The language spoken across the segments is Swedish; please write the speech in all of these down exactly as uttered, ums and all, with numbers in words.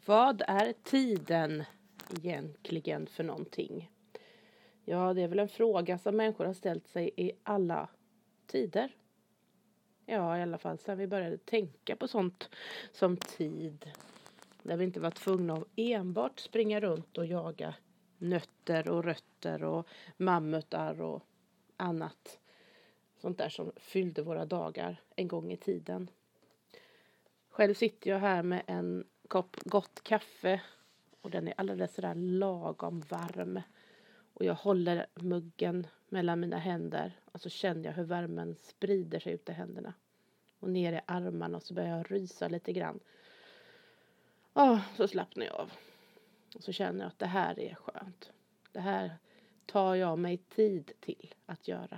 Vad är tiden egentligen för någonting? Ja, det är väl en fråga som människor har ställt sig i alla tider. Ja, i alla fall sedan vi började tänka på sånt som tid. Där vi inte var tvungna att enbart springa runt och jaga nötter och rötter och mammutar och annat. Sånt där som fyllde våra dagar en gång i tiden. Själv sitter jag här med en kopp gott kaffe och den är alldeles sådär lagom varm. Och jag håller muggen mellan mina händer och så känner jag hur värmen sprider sig ut i händerna. Och ner i armarna och så börjar jag rysa lite grann. Och så slappnar jag av. Och så känner jag att det här är skönt. Det här tar jag mig tid till att göra.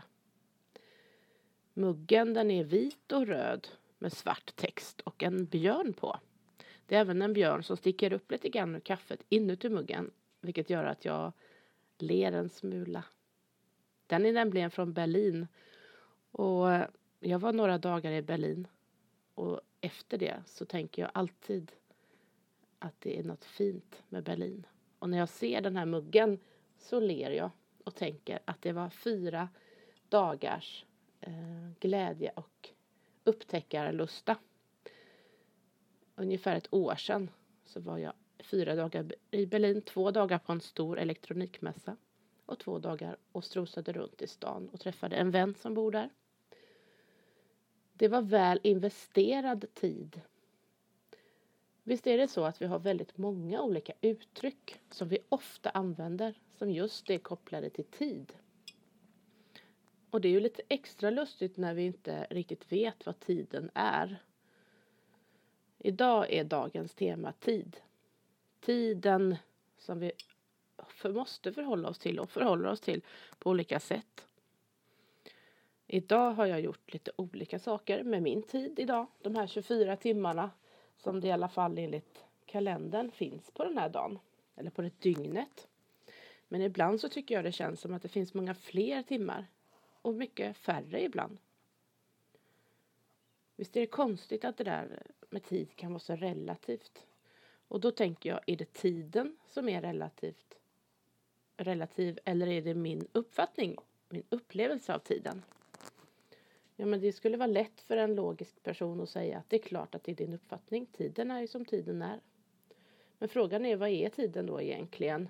Muggen den är vit och röd med svart text och en björn på. Det är även en björn som sticker upp lite grann ur kaffet inuti muggen. Vilket gör att jag ler en smula. Den är nämligen från Berlin. Och jag var några dagar i Berlin. Och efter det så tänker jag alltid att det är något fint med Berlin. Och när jag ser den här muggen så ler jag och tänker att det var fyra dagars eh, glädje och upptäckarlusta. Ungefär ett år sedan så var jag fyra dagar i Berlin, två dagar på en stor elektronikmässa och två dagar och strosade runt i stan och träffade en vän som bor där. Det var väl investerad tid. Visst är det så att vi har väldigt många olika uttryck som vi ofta använder som just är kopplade till tid. Och det är ju lite extra lustigt när vi inte riktigt vet vad tiden är. Idag är dagens tema tid. Tiden som vi för måste förhålla oss till och förhåller oss till på olika sätt. Idag har jag gjort lite olika saker med min tid idag. De här tjugofyra timmarna som det i alla fall enligt kalendern finns på den här dagen. Eller på det dygnet. Men ibland så tycker jag det känns som att det finns många fler timmar. Och mycket färre ibland. Visst är det konstigt att det där med tid kan vara så relativt. Och då tänker jag, är det tiden som är relativt relativ eller är det min uppfattning, min upplevelse av tiden? Ja, men det skulle vara lätt för en logisk person att säga att det är klart att det är din uppfattning. Tiden är ju som tiden är. Men frågan är, vad är tiden då egentligen?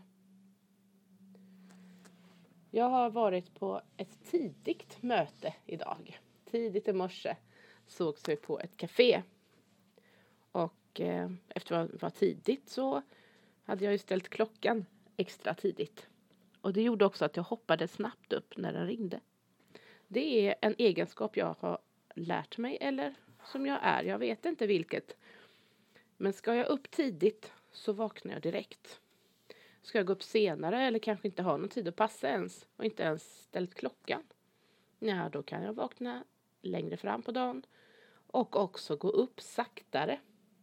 Jag har varit på ett tidigt möte idag. Tidigt i morse sågs vi på ett café. Och eh, efter att det var tidigt så hade jag ju ställt klockan extra tidigt. Och det gjorde också att jag hoppade snabbt upp när den ringde. Det är en egenskap jag har lärt mig eller som jag är. Jag vet inte vilket. Men ska jag upp tidigt så vaknar jag direkt. Ska jag gå upp senare eller kanske inte ha någon tid att passa ens och inte ens ställt klockan. Ja, då kan jag vakna längre fram på dagen och också gå upp saktare.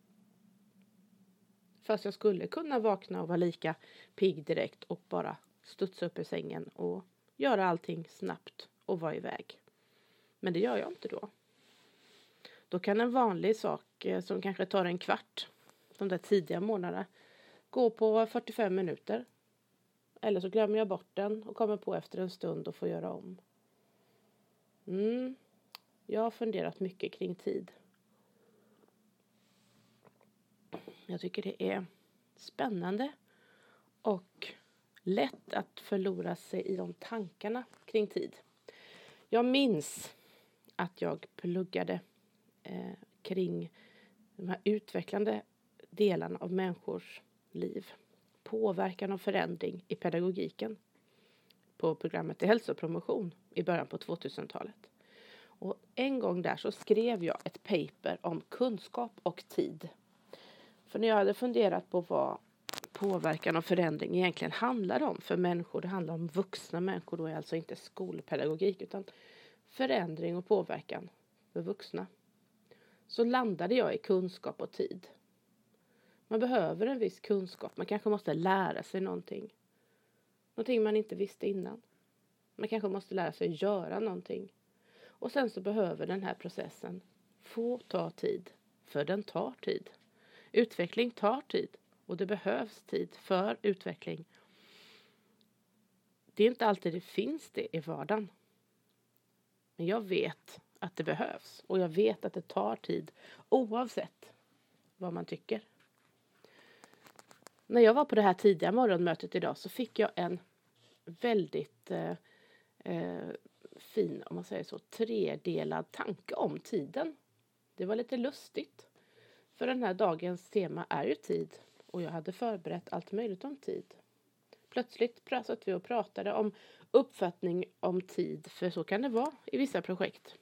Fast jag skulle kunna vakna och vara lika pigg direkt och bara studsa upp i sängen och göra allting snabbt och vara iväg. Men det gör jag inte då. Då kan en vanlig sak som kanske tar en kvart, de där tidiga månaderna, gå på fyrtiofem minuter. Eller så glömmer jag bort den och kommer på efter en stund och får göra om. Mm. Jag har funderat mycket kring tid. Jag tycker det är spännande och lätt att förlora sig i de tankarna kring tid. Jag minns att jag pluggade eh, kring de här utvecklande delarna av människors liv. Påverkan och förändring i pedagogiken på programmet i hälsopromotion i början på tvåtusentalet. Och en gång där så skrev jag ett paper om kunskap och tid. För när jag hade funderat på vad påverkan och förändring egentligen handlar om för människor. Det handlar om vuxna människor, då är alltså inte skolpedagogik utan förändring och påverkan för vuxna. Så landade jag i kunskap och tid. Man behöver en viss kunskap. Man kanske måste lära sig någonting. Någonting man inte visste innan. Man kanske måste lära sig göra någonting. Och sen så behöver den här processen få ta tid. För den tar tid. Utveckling tar tid. Och Och det behövs tid för utveckling. Det är inte alltid det finns det i vardagen. Men jag vet att det behövs. Och jag vet att det tar tid. Oavsett vad man tycker. När jag var på det här tidiga morgonmötet idag så fick jag en väldigt eh, eh, fin, om man säger så, tredelad tanke om tiden. Det var lite lustigt. För den här dagens tema är ju tid. Och jag hade förberett allt möjligt om tid. Plötsligt satt vi och pratade om uppfattning om tid. För så kan det vara i vissa projekt.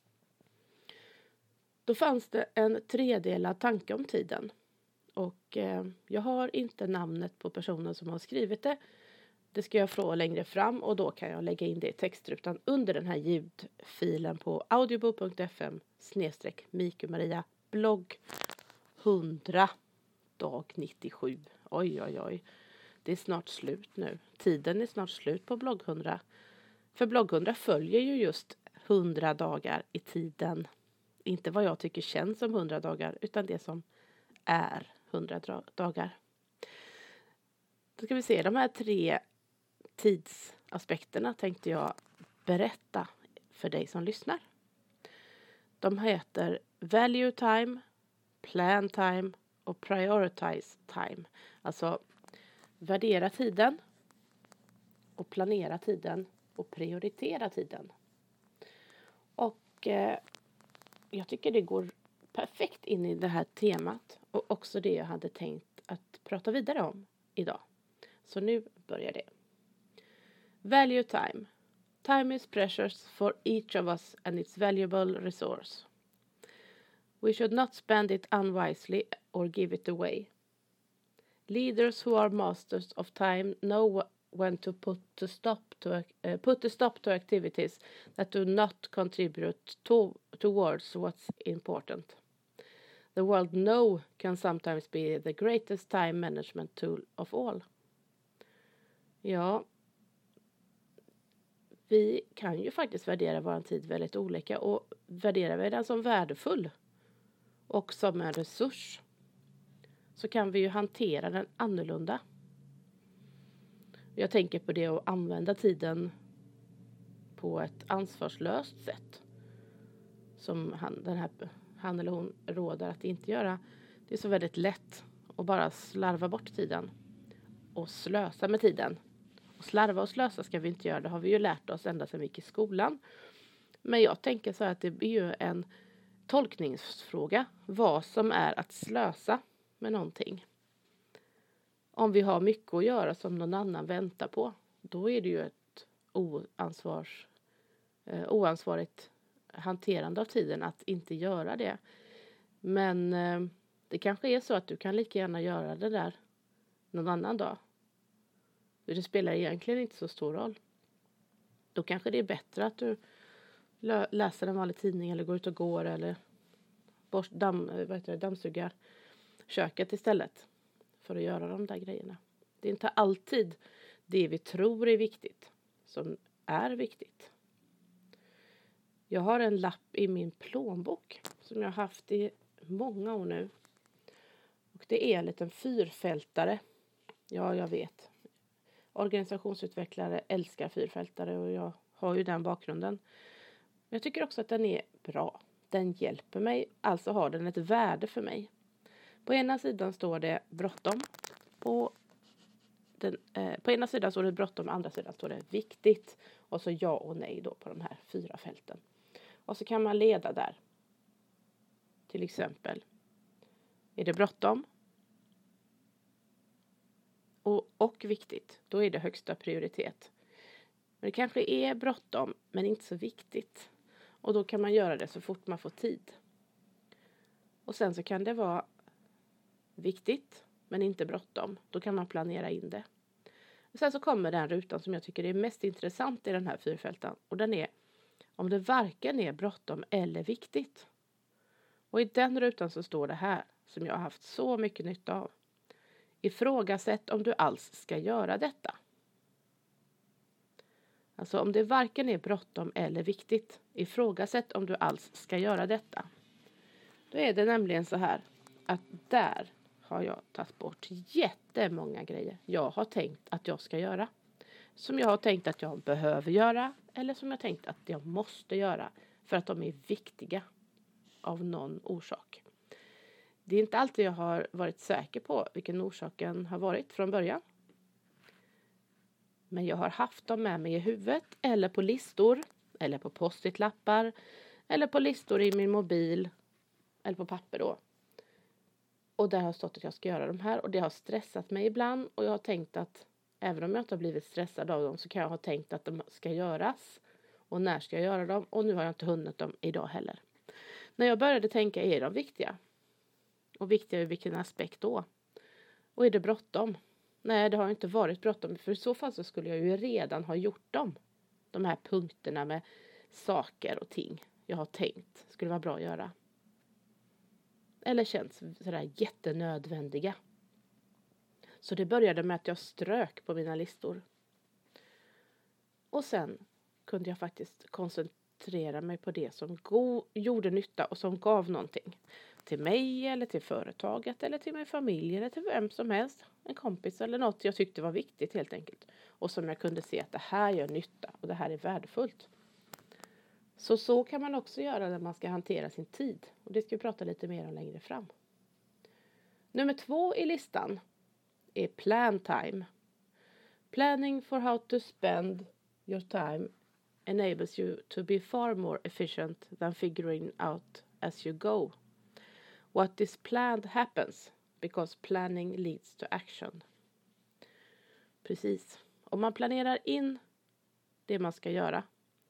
Då fanns det en tredelad tanke om tiden. Och eh, jag har inte namnet på personen som har skrivit det. Det ska jag få längre fram och då kan jag lägga in det i textrutan under den här ljudfilen på audiobook punkt f m snedstreck Mikumaria blogg hundra dag nittiosju. Oj oj oj. Det är snart slut nu. Tiden är snart slut på blogg hundra. För blogg hundra följer ju just hundra dagar i tiden. Inte vad jag tycker känns som hundra dagar utan det som är hundra dagar. Då ska vi se, de här tre tidsaspekterna tänkte jag berätta för dig som lyssnar. De heter value time, plan time och prioritize time. Alltså värdera tiden och planera tiden och prioritera tiden. Och eh, jag tycker det går perfekt in i det här temat och också det jag hade tänkt att prata vidare om idag. Så nu börjar det. Value time. Time is precious for each of us and it's valuable resource. We should not spend it unwisely or give it away. Leaders who are masters of time know when to put to stop to uh, put a stop to activities that do not contribute to, towards what's important. The word no can sometimes be the greatest time management tool of all. Ja, vi kan ju faktiskt värdera vår tid väldigt olika och värderar vi den som värdefull och som en resurs så kan vi ju hantera den annorlunda. Jag tänker på det att använda tiden på ett ansvarslöst sätt. Som han, den här, han eller hon råder att inte göra. Det är så väldigt lätt att bara slarva bort tiden. Och slösa med tiden. Och slarva och slösa ska vi inte göra. Det har vi ju lärt oss ända sedan vi gick i skolan. Men jag tänker så här att det är ju en tolkningsfråga. Vad som är att slösa med någonting. Om vi har mycket att göra som någon annan väntar på. Då är det ju ett oansvars, eh, oansvarigt hanterande av tiden att inte göra det. Men eh, det kanske är så att du kan lika gärna göra det där någon annan dag. Det spelar egentligen inte så stor roll. Då kanske det är bättre att du lö- läser en vanlig tidning eller går ut och går eller borst, damm, vad heter det, dammsugar köket istället. För att göra de där grejerna. Det är inte alltid det vi tror är viktigt som är viktigt. Jag har en lapp i min plånbok som jag har haft i många år nu. Och det är en liten fyrfältare. Ja, jag vet. Organisationsutvecklare älskar fyrfältare och jag har ju den bakgrunden. Men jag tycker också att den är bra. Den hjälper mig, alltså har den ett värde för mig. På ena sidan står det bråttom. På, den, eh, på ena sidan står det bråttom, på andra sidan står det viktigt. Och så ja och nej då på de här fyra fälten. Och så kan man leda där. Till exempel. Är det bråttom? Och, och viktigt. Då är det högsta prioritet. Men det kanske är bråttom men inte så viktigt. Och då kan man göra det så fort man får tid. Och sen så kan det vara viktigt men inte bråttom. Då kan man planera in det. Och sen så kommer den rutan som jag tycker är mest intressant i den här fyrfältan. Och den är om det varken är bråttom eller viktigt. Och i den rutan så står det här som jag har haft så mycket nytta av. Ifrågasätt om du alls ska göra detta. Alltså om det varken är bråttom eller viktigt. Ifrågasätt om du alls ska göra detta. Då är det nämligen så här att där har jag tagit bort jättemånga grejer jag har tänkt att jag ska göra. Som jag har tänkt att jag behöver göra. Eller som jag tänkt att jag måste göra. För att de är viktiga av någon orsak. Det är inte alltid jag har varit säker på vilken orsaken har varit från början. Men jag har haft dem med mig i huvudet. Eller på listor. Eller på post-it-lappar. Eller på listor i min mobil. Eller på papper då. Och där har stått att jag ska göra de här. Och det har stressat mig ibland. Och jag har tänkt att även om jag inte har blivit stressad av dem. Så kan jag ha tänkt att de ska göras. Och när ska jag göra dem. Och nu har jag inte hunnit dem idag heller. När jag började tänka, är de viktiga? Och viktiga i vilken aspekt då? Och är det bråttom? Nej, det har inte varit bråttom. För i så fall så skulle jag ju redan ha gjort dem. De här punkterna med saker och ting jag har tänkt skulle vara bra att göra. Eller känns sådär jättenödvändiga. Så det började med att jag strök på mina listor. Och sen kunde jag faktiskt koncentrera mig på det som go- gjorde nytta och som gav någonting. Till mig eller till företaget eller till min familj eller till vem som helst. En kompis eller något jag tyckte var viktigt helt enkelt. Och som jag kunde se att det här gör nytta och det här är värdefullt. Så så kan man också göra när man ska hantera sin tid. Och det ska vi prata lite mer om längre fram. Nummer två i listan är plan time. Planning for how to spend your time enables you to be far more efficient than figuring out as you go. What is planned happens because planning leads to action. Precis. Om man planerar in det man ska göra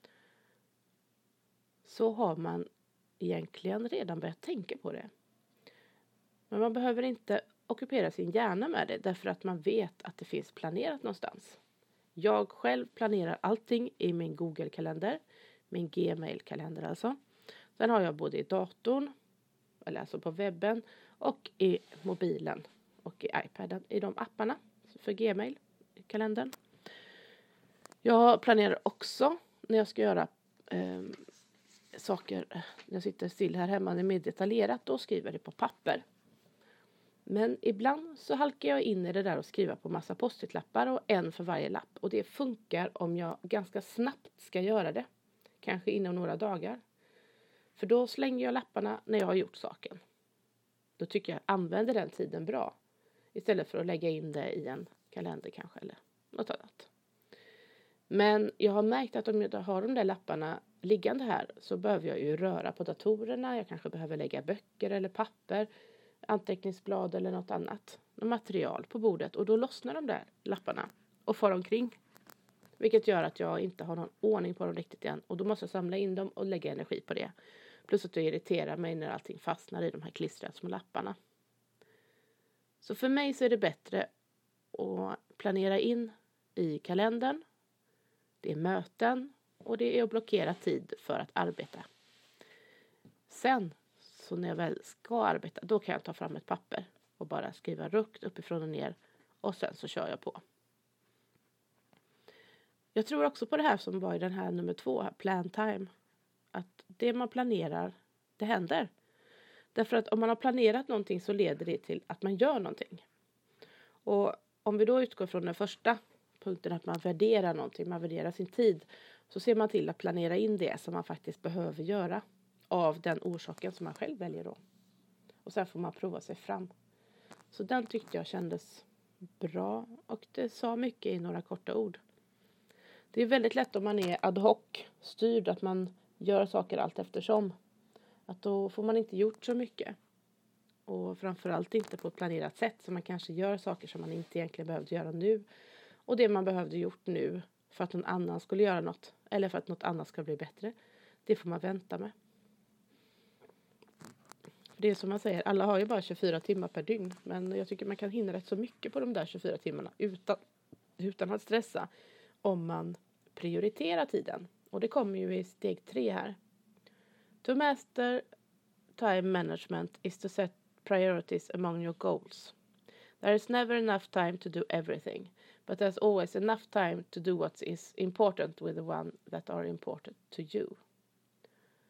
så har man egentligen redan börjat tänka på det. Men man behöver inte ockupera sin hjärna med det därför att man vet att det finns planerat någonstans. Jag själv planerar allting i min Google-kalender, min Gmail-kalender alltså. Sen har jag både i datorn, eller alltså på webben, och i mobilen och i iPaden, i de apparna för Gmail-kalendern. Jag planerar också när jag ska göra eh, saker, när jag sitter still här hemma, det är mer detaljerat, då skriver jag det på papper. Men ibland så halkar jag in i det där och skriver på massa post-it-lappar och en för varje lapp. Och det funkar om jag ganska snabbt ska göra det. Kanske inom några dagar. För då slänger jag lapparna när jag har gjort saken. Då tycker jag använder den tiden bra. Istället för att lägga in det i en kalender kanske eller något annat. Men jag har märkt att om jag har de där lapparna liggande här så behöver jag ju röra på datorerna. Jag kanske behöver lägga böcker eller papper, anteckningsblad eller något annat. Något material på bordet och då lossnar de där lapparna och far omkring. Vilket gör att jag inte har någon ordning på dem riktigt än. Och då måste jag samla in dem och lägga energi på det. Plus att det irriterar mig när allting fastnar i de här klistrade små lapparna. Så för mig så är det bättre att planera in i kalendern. Det är möten och det är att blockera tid för att arbeta. Sen, så när jag väl ska arbeta, då kan jag ta fram ett papper och bara skriva rukt uppifrån och ner. Och sen så kör jag på. Jag tror också på det här som var i den här nummer två, plan time. Att det man planerar, det händer. Därför att om man har planerat någonting så leder det till att man gör någonting. Och om vi då utgår från den första punkten att man värderar någonting, man värderar sin tid. Så ser man till att planera in det som man faktiskt behöver göra av den orsaken som man själv väljer då. Och sen får man prova sig fram. Så den tyckte jag kändes bra och det sa mycket i några korta ord. Det är väldigt lätt om man är ad hoc styrd att man gör saker allt eftersom. Att då får man inte gjort så mycket. Och framförallt inte på ett planerat sätt. Så man kanske gör saker som man inte egentligen behövde göra nu. Och det man behövde gjort nu för att någon annan skulle göra något. Eller för att något annat ska bli bättre. Det får man vänta med. För det är som man säger, alla har ju bara tjugofyra timmar per dygn. Men jag tycker man kan hinna rätt så mycket på de där tjugofyra timmarna. Utan, utan att stressa. Om man prioriterar tiden. Och det kommer ju i steg tre här. To master time management is to set priorities among your goals. There is never enough time to do everything. But there's always enough time to do what is important with the one that are important to you.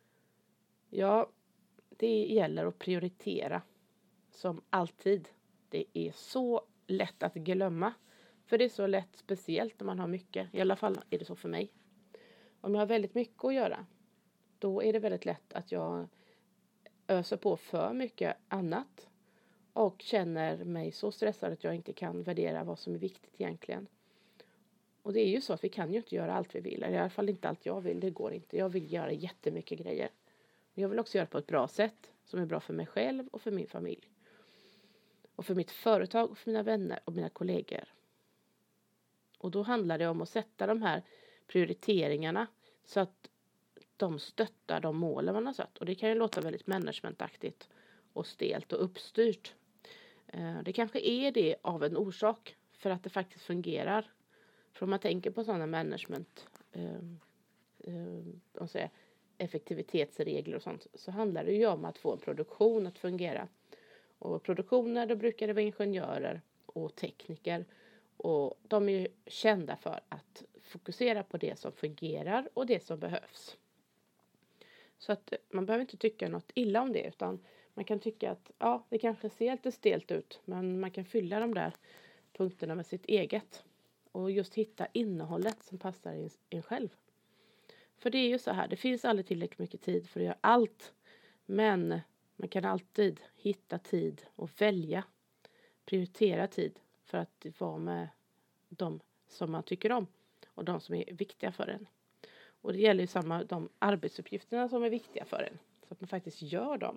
Ja, det gäller att prioritera. Som alltid. det är så lätt att glömma. För det är så lätt, speciellt när man har mycket. I alla fall är det så för mig. Om jag har väldigt mycket att göra, då är det väldigt lätt att jag öser på för mycket annat. Och känner mig så stressad att jag inte kan värdera vad som är viktigt egentligen. Och det är ju så att vi kan ju inte göra allt vi vill. Eller i alla fall inte allt jag vill, det går inte. Jag vill göra jättemycket grejer. Men jag vill också göra det på ett bra sätt. Som är bra för mig själv och för min familj. Och för mitt företag och för mina vänner och mina kollegor. Och då handlar det om att sätta de här prioriteringarna så att de stöttar de målen man har satt. Och det kan ju låta väldigt managementaktigt och stelt och uppstyrt. Det kanske är det av en orsak för att det faktiskt fungerar. För om man tänker på sådana management, eh, eh, säger, effektivitetsregler och sånt, så handlar det ju om att få en produktion att fungera. Och produktioner, då brukar det vara ingenjörer och tekniker. Och de är ju kända för att fokusera på det som fungerar och det som behövs. Så att man behöver inte tycka något illa om det, utan man kan tycka att ja, det kanske ser lite stelt ut, men man kan fylla de där punkterna med sitt eget. Och just hitta innehållet som passar en själv. För det är ju så här, det finns aldrig tillräckligt mycket tid för att göra allt. Men man kan alltid hitta tid och välja, prioritera tid för att vara med de som man tycker om. Och de som är viktiga för en. Och det gäller ju samma de arbetsuppgifterna som är viktiga för en. Så att man faktiskt gör dem.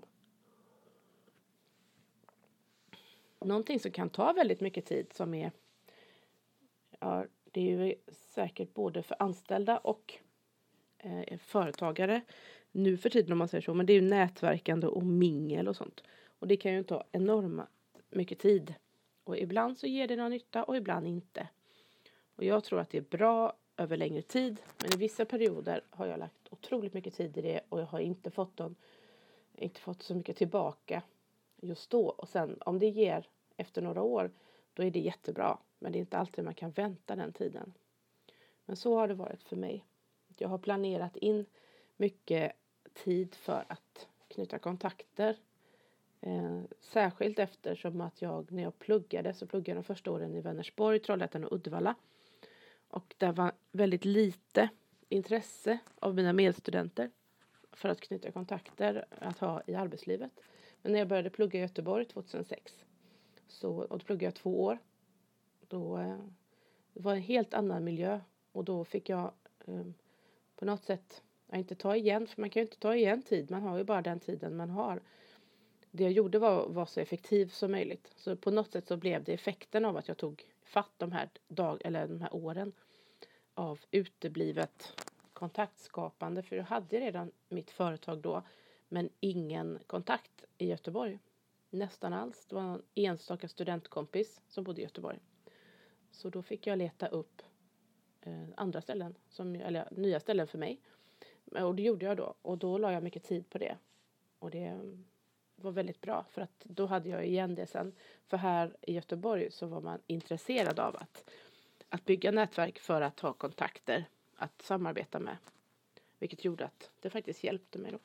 Någonting som kan ta väldigt mycket tid som är, ja, det är ju säkert både för anställda och eh, företagare nu för tiden om man säger så. Men det är ju nätverkande och mingel och sånt. Och det kan ju ta enorma mycket tid. Och ibland så ger det någon nytta och ibland inte. Och jag tror att det är bra över längre tid. Men i vissa perioder har jag lagt otroligt mycket tid i det. Och jag har inte fått, någon, inte fått så mycket tillbaka just då. Och sen om det ger efter några år, då är det jättebra. Men det är inte alltid man kan vänta den tiden. Men så har det varit för mig. Jag har planerat in mycket tid för att knyta kontakter. Eh, särskilt eftersom att jag, när jag pluggade, så pluggade jag de första åren i Vänersborg, Trollhättan och Uddevalla. Och det var väldigt lite intresse av mina medstudenter för att knyta kontakter att ha i arbetslivet. Men när jag började plugga i Göteborg tjugohundrasex, så, och då pluggade jag två år, då eh, det var en helt annan miljö. Och då fick jag eh, på något sätt, jag inte ta igen, för man kan ju inte ta igen tid, man har ju bara den tiden man har. Det jag gjorde var att vara så effektiv som möjligt. Så på något sätt så blev det effekten av att jag tog fatt de här, dag, eller de här åren av uteblivet kontaktskapande. För jag hade redan mitt företag då, men ingen kontakt i Göteborg. Nästan alls. Det var en enstaka studentkompis som bodde i Göteborg. Så då fick jag leta upp eh, andra ställen, som, eller nya ställen för mig. Och det gjorde jag då. Och då la jag mycket tid på det. Och det var väldigt bra, för att då hade jag igen det sen. För här i Göteborg så var man intresserad av att, att bygga nätverk för att ha kontakter, att samarbeta med. Vilket gjorde att det faktiskt hjälpte mig då.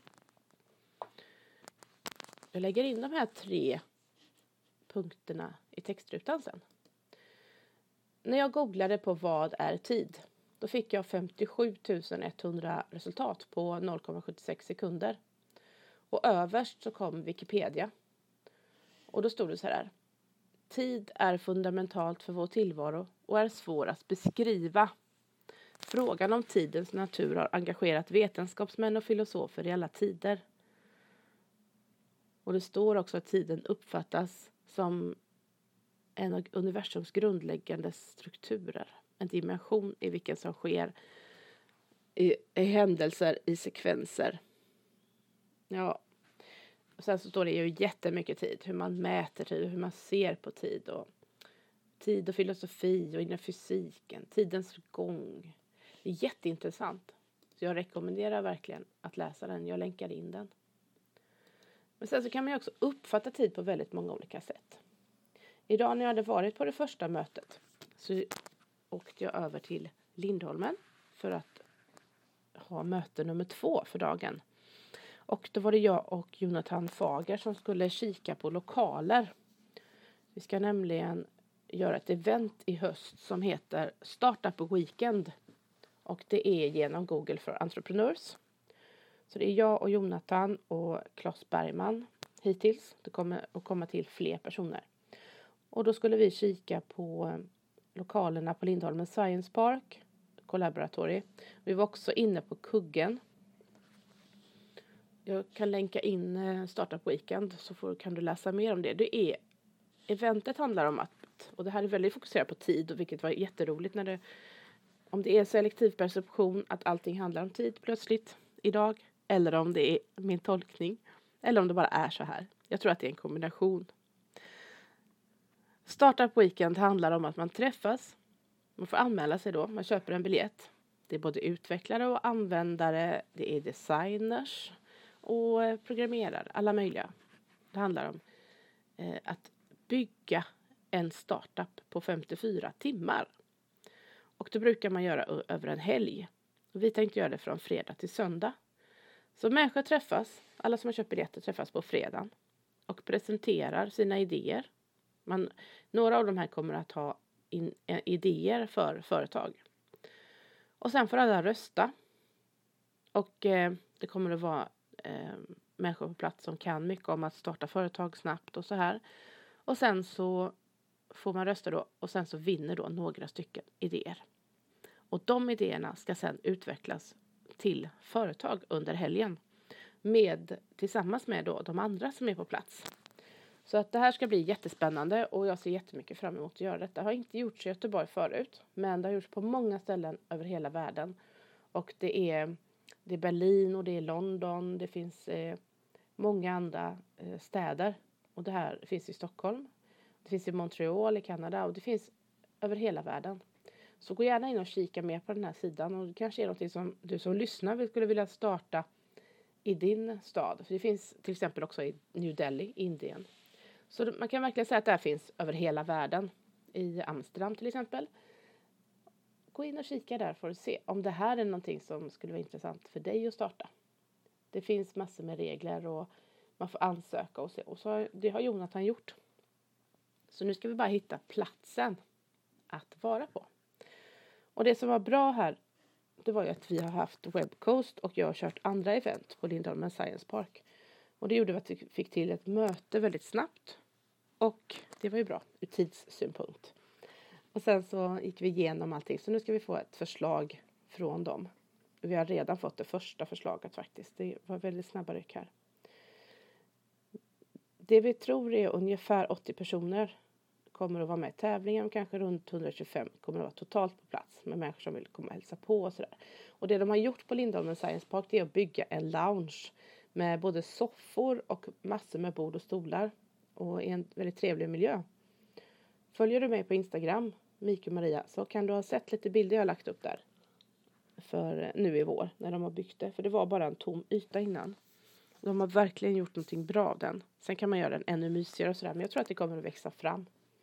Jag lägger in de här tre punkterna i textrutan sen. När jag googlade på vad är tid, då fick jag femtiosju tusen etthundra resultat på noll komma sjuttiosex sekunder. Och överst så kom Wikipedia. Och då stod det så här: tid är fundamentalt för vår tillvaro och är svår att beskriva. Frågan om tidens natur har engagerat vetenskapsmän och filosofer i alla tider. Och det står också att tiden uppfattas som en av universums grundläggande strukturer. En dimension i vilken som sker i, i händelser, i sekvenser. Ja, och sen så står det ju jättemycket tid. Hur man mäter tid, hur man ser på tid. Och tid och filosofi och inom fysiken. Tidens gång. Det är jätteintressant. Så jag rekommenderar verkligen att läsa den. Jag länkar in den. Men sen så kan man ju också uppfatta tid på väldigt många olika sätt. Idag när jag hade varit på det första mötet så åkte jag över till Lindholmen för att ha möte nummer två för dagen. Och då var det jag och Jonathan Fager som skulle kika på lokaler. Vi ska nämligen göra ett event i höst som heter Startup Weekend. Och det är genom Google for Entrepreneurs. Så det är jag och Jonathan och Claes Bergman hittills. Det kommer att komma till fler personer. Och då skulle vi kika på lokalerna på Lindholmen Science Park, Collaboratory. Vi var också inne på Kuggen. Jag kan länka in Startup Weekend så får, kan du läsa mer om det. Det är, eventet handlar om att, och det här är väldigt fokuserat på tid, och vilket var jätteroligt när det, om det är selektiv perception att allting handlar om tid plötsligt idag, eller om det är min tolkning, eller om det bara är så här. Jag tror att det är en kombination. Startup Weekend handlar om att man träffas, man får anmäla sig då, man köper en biljett. Det är både utvecklare och användare, det är designers och programmerare, alla möjliga. Det handlar om eh, att bygga en startup på femtiofyra timmar. Och det brukar man göra ö- över en helg. Och vi tänkte göra det från fredag till söndag. Så människor träffas, alla som har köpt biljetter träffas på fredagen. Och presenterar sina idéer. Man, några av de här kommer att ha in, eh, idéer för företag. Och sen får alla rösta. Och eh, det kommer att vara eh, människor på plats som kan mycket om att starta företag snabbt och så här. Och sen så får man rösta då. Och sen så vinner då några stycken idéer. Och de idéerna ska sen utvecklas till företag under helgen. Med, tillsammans med då de andra som är på plats. Så att det här ska bli jättespännande och jag ser jättemycket fram emot att göra detta. Det har inte gjorts i Göteborg förut, men det har gjorts på många ställen över hela världen. Och det är, det är Berlin och det är London, det finns eh, många andra eh, städer. Och det här finns i Stockholm, det finns i Montreal i Kanada och det finns över hela världen. Så gå gärna in och kika mer på den här sidan och det kanske är något som du som lyssnar skulle vilja starta i din stad. För det finns till exempel också i New Delhi, Indien. Så man kan verkligen säga att det här finns över hela världen. I Amsterdam till exempel. Gå in och kika där för att se om det här är någonting som skulle vara intressant för dig att starta. Det finns massor med regler och man får ansöka och se. Och så, det har Jonathan gjort. Så nu ska vi bara hitta platsen att vara på. Och det som var bra här, det var ju att vi har haft Webcoast och jag har kört andra event på Lindholmen Science Park. Och det gjorde att vi fick till ett möte väldigt snabbt. Och det var ju bra ur tidssynpunkt. Och sen så gick vi igenom allting. Så nu ska vi få ett förslag från dem. Vi har redan fått det första förslaget faktiskt. Det var väldigt snabba ryck här. Det vi tror är ungefär åttio personer kommer att vara med i tävlingen. Kanske runt hundratjugofem kommer att vara totalt på plats. Med människor som vill komma och hälsa på och sådär. Och det de har gjort på Lindholmen Science Park är att bygga en lounge. Med både soffor och massor med bord och stolar. Och i en väldigt trevlig miljö. Följer du mig på Instagram, Mika och Maria, så kan du ha sett lite bilder jag har lagt upp där. För nu i vår, när de har byggt det. För det var bara en tom yta innan. De har verkligen gjort någonting bra av den. Sen kan man göra den ännu mysigare och sådär. Men jag tror att det kommer att växa fram.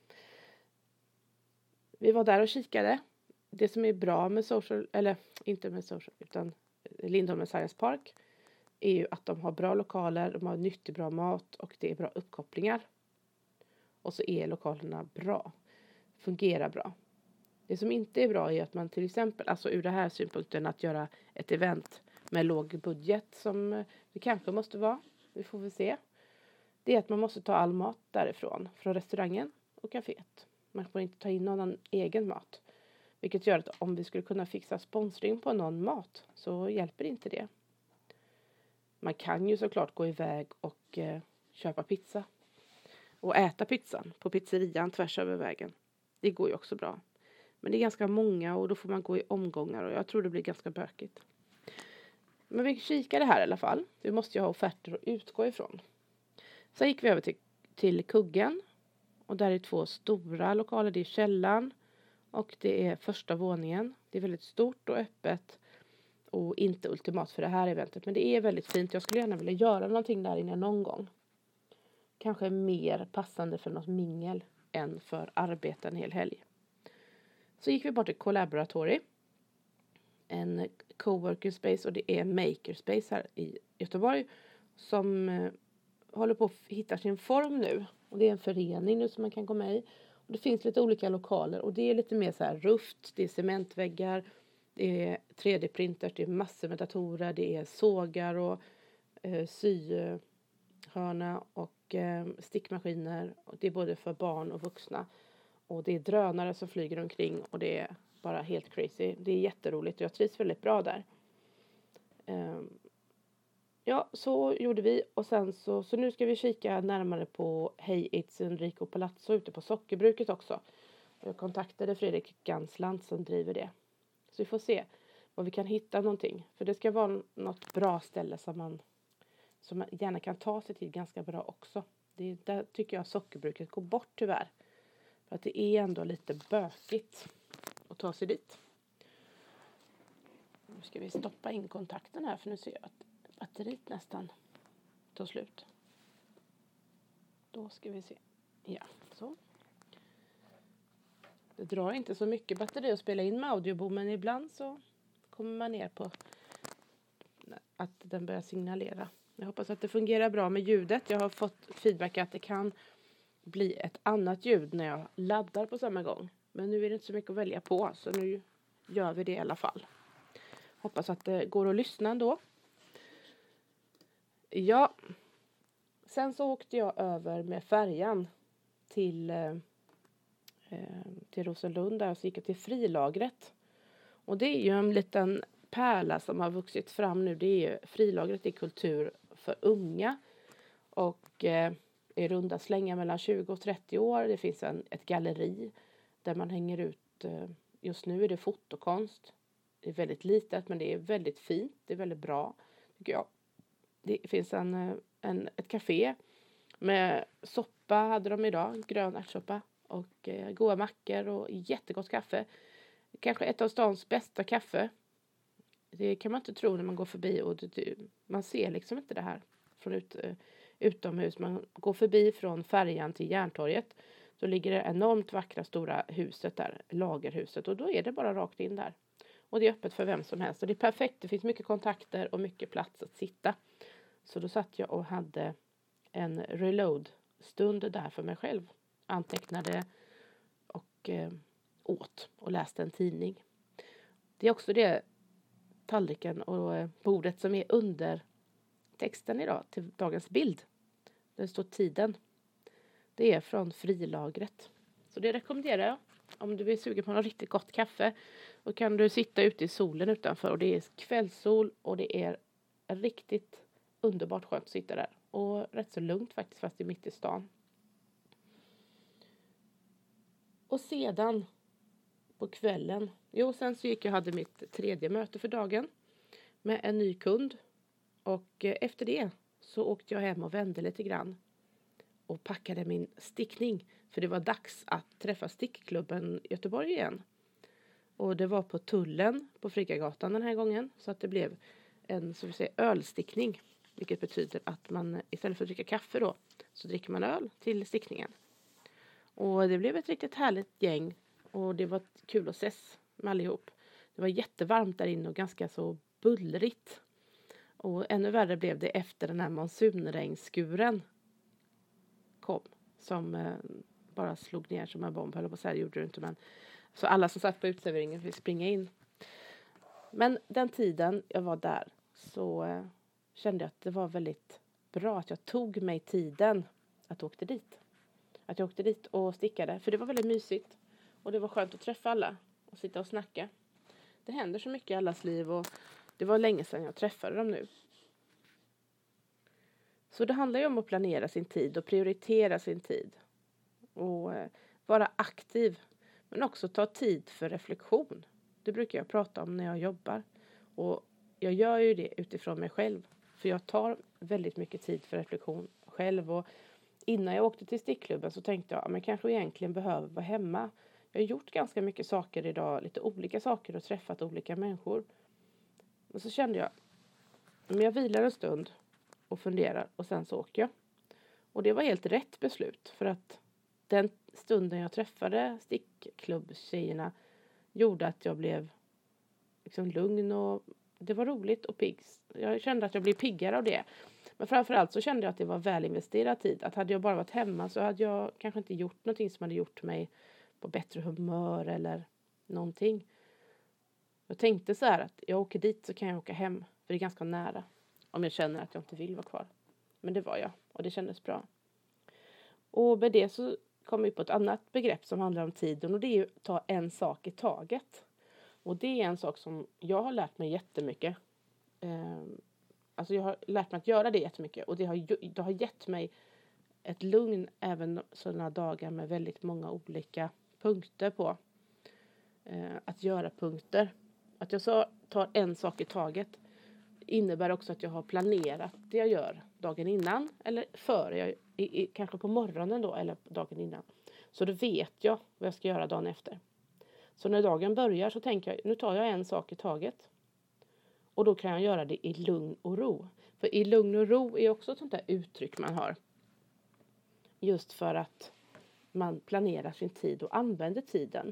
Vi var där och kikade. Det som är bra med social, eller inte med social, utan Lindholmen Science Park. Är ju att de har bra lokaler, de har nyttig bra mat och det är bra uppkopplingar. Och så är lokalerna bra. Fungerar bra. Det som inte är bra är att man till exempel, alltså ur det här synpunkten att göra ett event med låg budget som det kanske måste vara. Vi får väl se. Det är att man måste ta all mat därifrån. Från restaurangen och kaféet. Man får inte ta in någon egen mat. Vilket gör att om vi skulle kunna fixa sponsring på någon mat så hjälper inte det. Man kan ju såklart gå iväg och eh, köpa pizza. Och äta pizzan på pizzerian tvärs över vägen. Det går ju också bra. Men det är ganska många och då får man gå i omgångar. Och jag tror det blir ganska bökigt. Men vi kikade här i alla fall. Vi måste ju ha offerter att utgå ifrån. Sen gick vi över till, till Kuggen. Och där är två stora lokaler. Det är källaren. Och det är första våningen. Det är väldigt stort och öppet. Och inte ultimat för det här eventet. Men det är väldigt fint. Jag skulle gärna vilja göra någonting där inne någon gång. Kanske mer passande för något mingel än för arbete en hel helg. Så gick vi bort till Collaboratory. En coworking space och det är makerspace här i Göteborg. Som eh, håller på att hitta sin form nu. Och det är en förening nu som man kan gå med i. Och det finns lite olika lokaler och det är lite mer så här ruft, det är cementväggar, det är tre D-printers, det är massor med datorer, det är sågar och eh, syhörna och eh, stickmaskiner. Och det är både för barn och vuxna. Och det är drönare som flyger omkring och det är bara helt crazy. Det är jätteroligt och jag trivs väldigt bra där. Um, ja, så gjorde vi. Och sen så, så nu ska vi kika närmare på Hey It's Enrico Palazzo ute på Sockerbruket också. Jag kontaktade Fredrik Gansland som driver det. Så vi får se vad vi kan hitta någonting. För det ska vara något bra ställe som man, som man gärna kan ta sig till ganska bra också. Det, där tycker jag Sockerbruket går bort tyvärr. För att det är ändå lite bökigt att ta sig dit. Nu ska vi stoppa in kontakten här för nu ser jag att batteriet nästan tar slut. Då ska vi se. Ja, så. Det drar inte så mycket batteri att spela in med Audiobo, men ibland så kommer man ner på att den börjar signalera. Jag hoppas att det fungerar bra med ljudet. Jag har fått feedback att det kan bli ett annat ljud när jag laddar på samma gång. Men nu är det inte så mycket att välja på, så nu gör vi det i alla fall. Hoppas att det går att lyssna ändå. Ja, sen så åkte jag över med färjan till, eh, till Rosenlund där och så gick jag till Frilagret. Och det är ju en liten pärla som har vuxit fram nu. Det är ju, Frilagret är kultur för unga och eh, i runda slängar mellan tjugo och trettio år. Det finns en, ett galleri där man hänger ut, eh, just nu är det fotokonst. Det är väldigt litet men det är väldigt fint, det är väldigt bra tycker jag. Det finns en, en, ett café med soppa hade de idag, grön ärtsoppa och eh, goda mackor och jättegott kaffe. Kanske ett av stans bästa kaffe. Det kan man inte tro när man går förbi och det, det, man ser liksom inte det här från ut, uh, utomhus. Man går förbi från färjan till Järntorget. Då ligger det enormt vackra stora huset där, lagerhuset, och då är det bara rakt in där. Och det är öppet för vem som helst och det är perfekt. Det finns mycket kontakter och mycket plats att sitta. Så då satt jag och hade en reload-stund där för mig själv. Antecknade och eh, åt och läste en tidning. Det är också det tallriken och eh, bordet som är under texten idag till dagens bild. Det står tiden. Det är från Frilagret. Så det rekommenderar jag. Om du vill suga på något riktigt gott kaffe. Då kan du sitta ute i solen utanför. Och det är kvällssol och det är riktigt underbart skönt att sitta där. Och rätt så lugnt faktiskt fast det är mitt i stan. Och sedan på kvällen. Jo, sen så gick jag och hade mitt tredje möte för dagen. Med en ny kund. Och efter det så åkte jag hem och vände lite grann. Och packade min stickning. För det var dags att träffa stickklubben i Göteborg igen. Och det var på Tullen på Frigagatan den här gången. Så att det blev en så vi säger, ölstickning. Vilket betyder att man istället för att dricka kaffe då. Så dricker man öl till stickningen. Och det blev ett riktigt härligt gäng. Och det var kul att ses med allihop. Det var jättevarmt där inne och ganska så bullrigt. Och ännu värre blev det efter den här monsunregnskuren kom. Som eh, bara slog ner som en bomb. Höll på så här gjorde det inte. Men, så alla som satt på utserveringen fick springa in. Men den tiden jag var där så eh, kände jag att det var väldigt bra att jag tog mig tiden att åka dit. Att jag åkte dit och stickade. För det var väldigt mysigt. Och det var skönt att träffa alla. Och sitta och snacka. Det händer så mycket i allas liv. Och det var länge sedan jag träffade dem nu. Så det handlar ju om att planera sin tid. Och prioritera sin tid. Och eh, vara aktiv. Men också ta tid för reflektion. Det brukar jag prata om när jag jobbar. Och jag gör ju det utifrån mig själv. För jag tar väldigt mycket tid för reflektion själv. Och innan jag åkte till stickklubben så tänkte jag. Men kanske egentligen behöver vara hemma. Jag har gjort ganska mycket saker idag. Lite olika saker och träffat olika människor. Och så kände jag. Men jag vilar en stund. Och funderar. Och sen så åker jag. Och det var helt rätt beslut. För att den stunden jag träffade stickklubbstjejerna gjorde att jag blev liksom lugn och det var roligt och pigg. Jag kände att jag blev piggare av det. Men framförallt så kände jag att det var väl investerad tid. Att hade jag bara varit hemma så hade jag kanske inte gjort någonting som hade gjort mig på bättre humör eller någonting. Jag tänkte så här att jag åker dit så kan jag åka hem. För det är ganska nära. Om jag känner att jag inte vill vara kvar. Men det var jag. Och det kändes bra. Och med det så kom vi på ett annat begrepp som handlar om tiden. Och det är ju att ta en sak i taget. Och det är en sak som jag har lärt mig jättemycket. Eh, alltså jag har lärt mig att göra det jättemycket. Och det har, det har gett mig ett lugn även sådana dagar med väldigt många olika punkter på. Eh, att göra punkter. Att jag så tar en sak i taget innebär också att jag har planerat det jag gör dagen innan. Eller före, jag, i, i, kanske på morgonen då eller dagen innan. Så då vet jag vad jag ska göra dagen efter. Så när dagen börjar så tänker jag, nu tar jag en sak i taget. Och då kan jag göra det i lugn och ro. För i lugn och ro är också ett sånt där uttryck man har. Just för att man planerar sin tid och använder tiden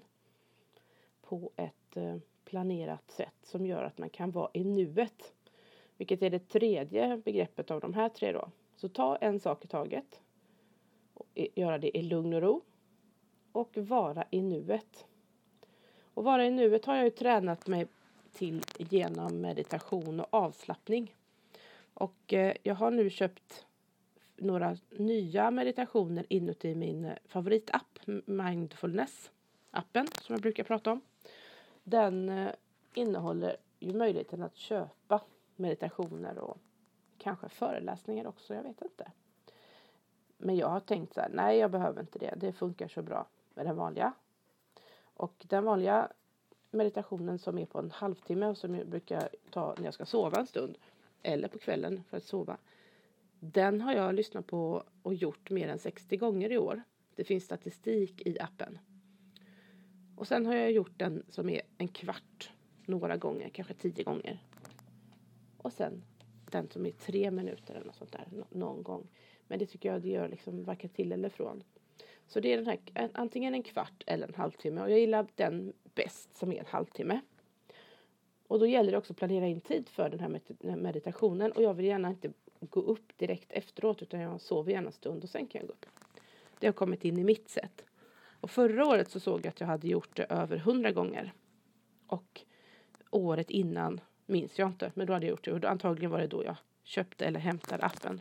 på ett eh, planerat sätt som gör att man kan vara i nuet. Vilket är det tredje begreppet av de här tre då. Så ta en sak i taget. Och göra det i lugn och ro. Och vara i nuet. Och vara i nuet har jag ju tränat mig till genom meditation och avslappning. Och eh, jag har nu köpt några nya meditationer inuti min favoritapp. Mindfulness-appen som jag brukar prata om. Den eh, innehåller ju möjligheten att köpa meditationer och kanske föreläsningar också, jag vet inte. Men jag har tänkt så här, nej jag behöver inte det. Det funkar så bra med den vanliga. Och den vanliga meditationen som är på en halvtimme och som jag brukar ta när jag ska sova en stund. Eller på kvällen för att sova. Den har jag lyssnat på och gjort mer än sextio gånger i år. Det finns statistik i appen. Och sen har jag gjort den som är en kvart några gånger, kanske tio gånger. Och sen den som är tre minuter eller något sånt där någon gång. Men det tycker jag det gör liksom varken till eller från. Så det är den här, antingen en kvart eller en halvtimme. Och jag gillar den bäst som är en halvtimme. Och då gäller det också att planera in tid för den här meditationen. Och jag vill gärna inte gå upp direkt efteråt utan jag sover gärna en stund och sen kan jag gå upp. Det har kommit in i mitt sätt. Och förra året så såg jag att jag hade gjort det över hundra gånger. Och året innan minns jag inte. Men då hade jag gjort det. Och antagligen var det då jag köpte eller hämtade appen.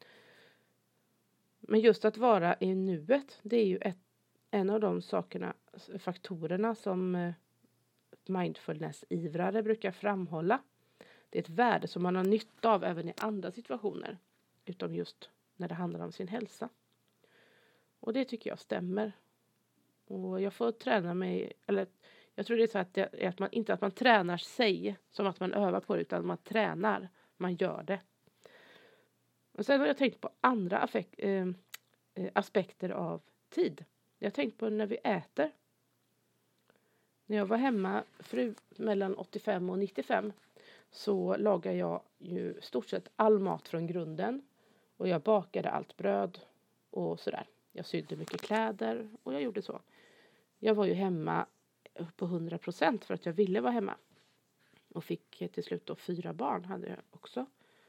Men just att vara i nuet. Det är ju ett, en av de sakerna, faktorerna som mindfulness-ivrare brukar framhålla. Det är ett värde som man har nytta av även i andra situationer. Utom just när det handlar om sin hälsa. Och det tycker jag stämmer. Och jag får träna mig, eller jag tror det är så att, det, att man inte att man tränar sig som att man övar på det, utan man tränar, man gör det. Och sen har jag tänkt på andra affekt, eh, aspekter av tid. Jag har tänkt på när vi äter. När jag var hemma fru, mellan åttiofem och nittiofem så lagade jag ju stort sett all mat från grunden. Och jag bakade allt bröd och sådär. Jag sydde mycket kläder och jag gjorde så. Jag var ju hemma på hundra procent för att jag ville vara hemma. Och fick till slut då fyra barn hade jag också.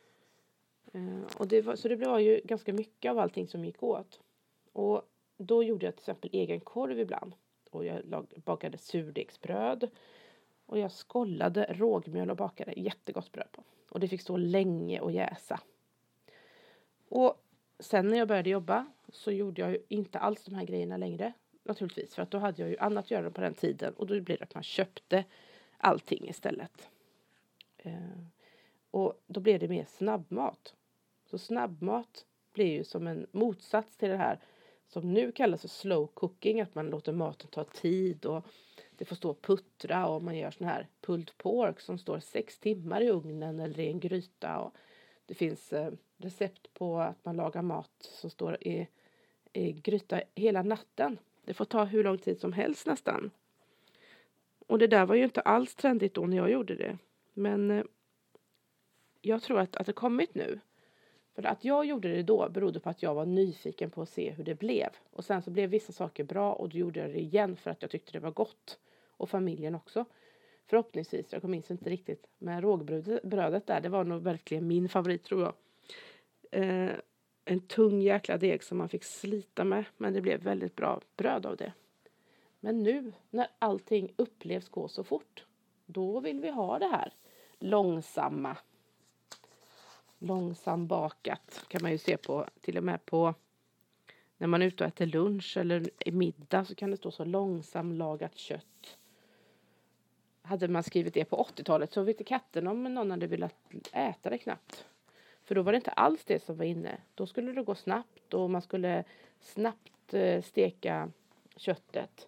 Och det var, så det var ju ganska mycket av allting som gick åt. Och då gjorde jag till exempel egen korv ibland. Och jag lag, bakade surdegsbröd. Och jag skollade rågmjöl och bakade jättegott bröd på. Och det fick stå länge och jäsa. Och sen när jag började jobba så gjorde jag ju inte alls de här grejerna längre. Naturligtvis, för att då hade jag ju annat att göra på den tiden. Och då blev det att man köpte allting istället. Eh, och då blev det mer snabbmat. Så snabbmat blir ju som en motsats till det här som nu kallas för slow cooking. Att man låter maten ta tid och det får stå och puttra. Och man gör sån här pulled pork som står sex timmar i ugnen eller i en gryta. Och det finns eh, recept på att man lagar mat som står i, i gryta hela natten. Det får ta hur lång tid som helst nästan. Och det där var ju inte alls trendigt då när jag gjorde det. Men eh, jag tror att, att det kommit nu. För att jag gjorde det då berodde på att jag var nyfiken på att se hur det blev. Och sen så blev vissa saker bra och då gjorde jag det igen för att jag tyckte det var gott. Och familjen också. Förhoppningsvis, jag minns inte riktigt. Men rågbrödet där, det var nog verkligen min favorit tror jag. eh, en tung jäkla deg som man fick slita med. Men det blev väldigt bra bröd av det. Men nu när allting upplevs gå så fort. Då vill vi ha det här långsamma. Långsam bakat kan man ju se på, till och med på när man är ute och äter lunch eller i middag så kan det stå så långsam lagat kött. Hade man skrivit det på åttiotalet så vet katten om någon hade velat äta det knappt. För då var det inte alls det som var inne. Då skulle det gå snabbt och man skulle snabbt steka köttet.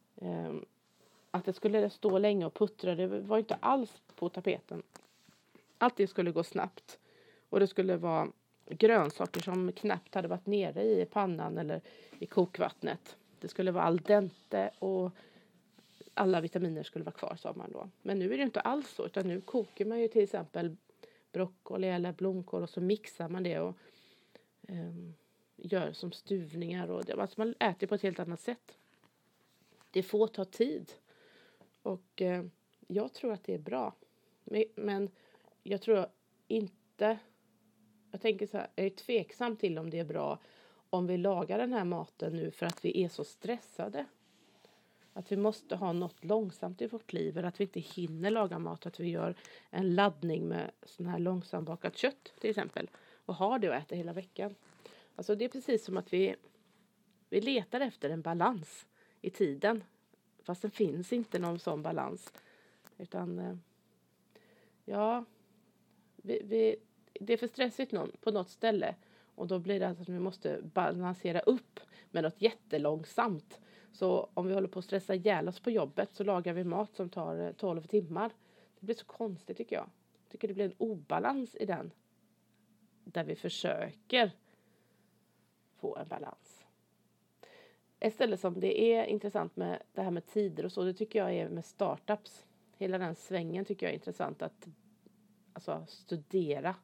Att det skulle stå länge och puttra, det var inte alls på tapeten. Allt det skulle gå snabbt. Och det skulle vara grönsaker som knappt hade varit nere i pannan eller i kokvattnet. Det skulle vara al dente och alla vitaminer skulle vara kvar, sa man då. Men nu är det inte alls så, utan nu kokar man ju till exempel broccoli eller blomkål och så mixar man det och um, gör som stuvningar. Och det, alltså man äter på ett helt annat sätt. Det får ta tid. Och uh, jag tror att det är bra. Men, men jag tror inte... Jag tänker så här, jag är tveksam till om det är bra om vi lagar den här maten nu för att vi är så stressade. Att vi måste ha något långsamt i vårt liv. Eller att vi inte hinner laga mat. Att vi gör en laddning med sån här långsambakat kött till exempel. Och har det och äter hela veckan. Alltså det är precis som att vi, vi letar efter en balans i tiden. Fast det finns inte någon sån balans. Utan ja, vi... vi det är för stressigt någon, på något ställe. Och då blir det att vi måste balansera upp med något jättelångsamt. Så om vi håller på att stressa ihjäl oss på jobbet så lagar vi mat som tar tolv timmar. Det blir så konstigt tycker jag. Jag tycker det blir en obalans i den. Där vi försöker få en balans. Ett ställe som det är intressant med det här med tider och så. Det tycker jag är med startups. Hela den svängen tycker jag är intressant att alltså, studera.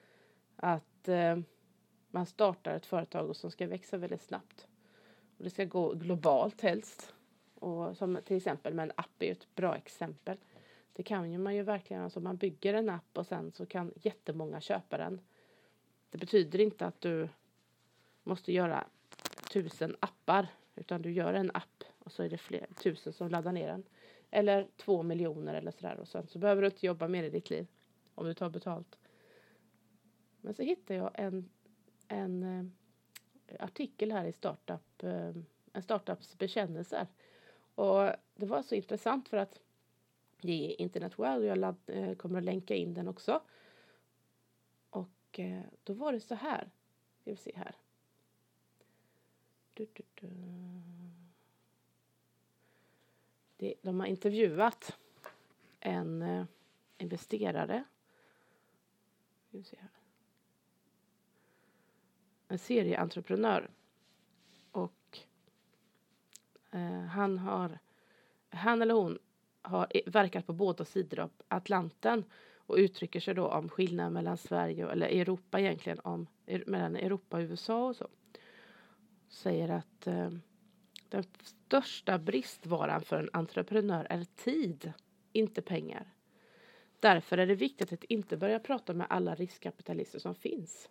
Att eh, man startar ett företag som ska växa väldigt snabbt. Och det ska gå globalt helst. Och som till exempel med en app är ett bra exempel. Det kan ju man ju verkligen, alltså man bygger en app och sen så kan jättemånga köpa den. Det betyder inte att du måste göra tusen appar. Utan du gör en app och så är det fler tusen som laddar ner den. Eller två miljoner eller sådär. Och sen så behöver du inte jobba mer i ditt liv om du tar betalt. Men så hittade jag en, en eh, artikel här i startup, eh, en startups bekännelser. Och det var så intressant för att det är Internet World och jag ladd, eh, kommer att länka in den också. Och eh, då var det så här. Ska vi se här. Du, du, du. Det, de har intervjuat en eh, investerare. Ska vi se här. En serieentreprenör. Och eh, han har han eller hon har verkat på båda sidor av Atlanten och uttrycker sig då om skillnaden mellan Sverige och, eller Europa egentligen om mellan Europa och U S A och så. Säger att eh, den största bristvaran för en entreprenör är tid, inte pengar. Därför är det viktigt att inte börja prata med alla riskkapitalister som finns.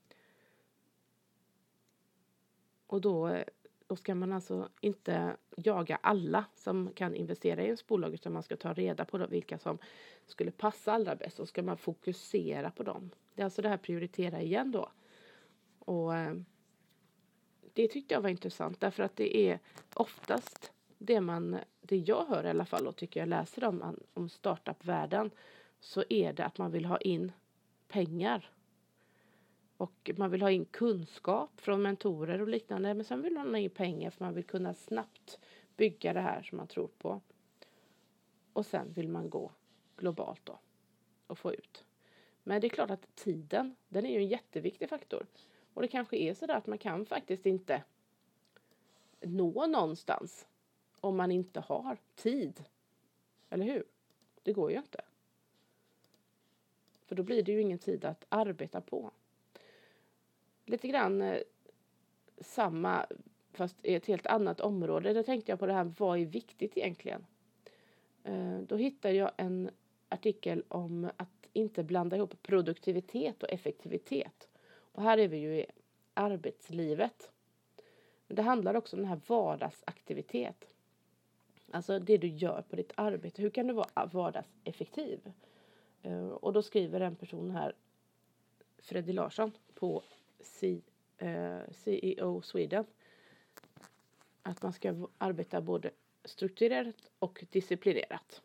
Och då, då ska man alltså inte jaga alla som kan investera i ens bolag, utan man ska ta reda på vilka som skulle passa allra bäst och ska man fokusera på dem. Det är alltså det här prioritera igen då. Och det tyckte jag var intressant därför att det är oftast det man, det jag hör i alla fall och tycker jag läser om, om startup-världen, så är det att man vill ha in pengar. Och man vill ha in kunskap från mentorer och liknande. Men sen vill man ha in pengar för man vill kunna snabbt bygga det här som man tror på. Och sen vill man gå globalt då. Och få ut. Men det är klart att tiden, den är ju en jätteviktig faktor. Och det kanske är så där att man kan faktiskt inte nå någonstans om man inte har tid. Eller hur? Det går ju inte. För då blir det ju ingen tid att arbeta på. Lite grann eh, samma, fast i ett helt annat område. Då tänkte jag på det här, vad är viktigt egentligen? Eh, då hittade jag en artikel om att inte blanda ihop produktivitet och effektivitet. Och här är vi ju i arbetslivet. Det handlar också om den här vardagsaktivitet. Alltså det du gör på ditt arbete. Hur kan du vara vardagseffektiv? Och då skriver en person här, Freddy Larsson på C E O Sweden, att man ska arbeta både strukturerat och disciplinerat.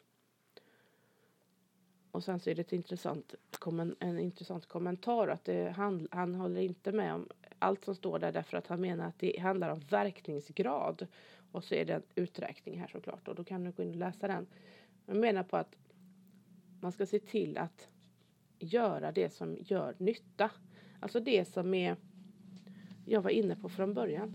Och sen så är det ett intressant, en intressant kommentar att det, han, han håller inte med om allt som står där, därför att han menar att det handlar om verkningsgrad. Och så är det en uträkning här såklart, och då kan du gå in och läsa den. Man menar på att man ska se till att göra det som gör nytta. Alltså det som är, jag var inne på från början.